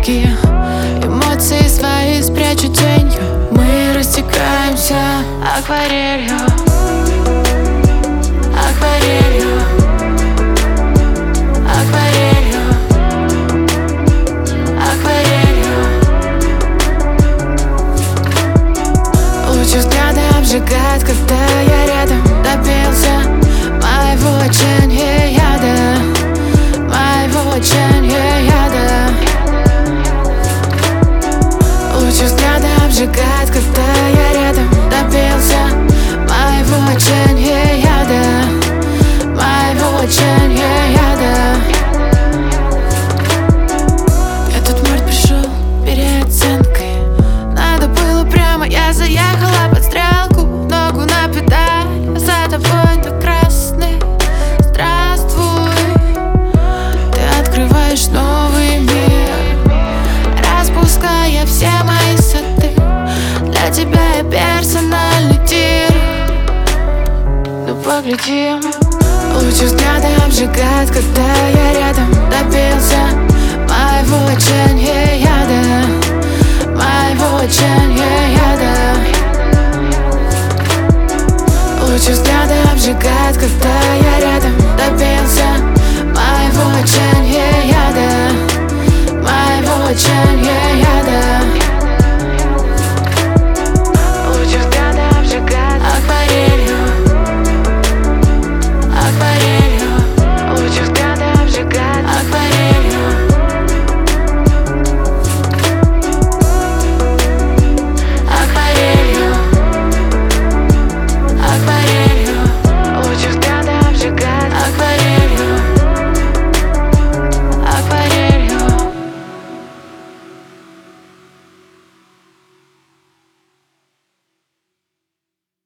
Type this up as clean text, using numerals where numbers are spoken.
краски, эмоции свои спрячу тенью. Мы растекаемся акварелью, акварелью, акварелью, акварелью. Лучи взгляда обжигает, когда я рядом. Добился моего отчаяния яда, моего отчаяния яда. Лучи взгляда обжигает, когда я рядом. Добился моего отчаяния яда, моего отчаяния яда. Этот март пришел переоценкой. Надо было прямо, я заехала под стрелку. Ногу на педаль, за тобой на красный. Здравствуй, ты открываешь новый мир, распуская все мои сады. Для тебя я персональный тир. Ну поглядим. Лучи взгляда обжигает, когда я рядом. Добился моего отчаяния яда, моего отчаяния яда. Лучи взгляда обжигает, когда я рядом. Добился моего отчаяния яда, моего отчаяния.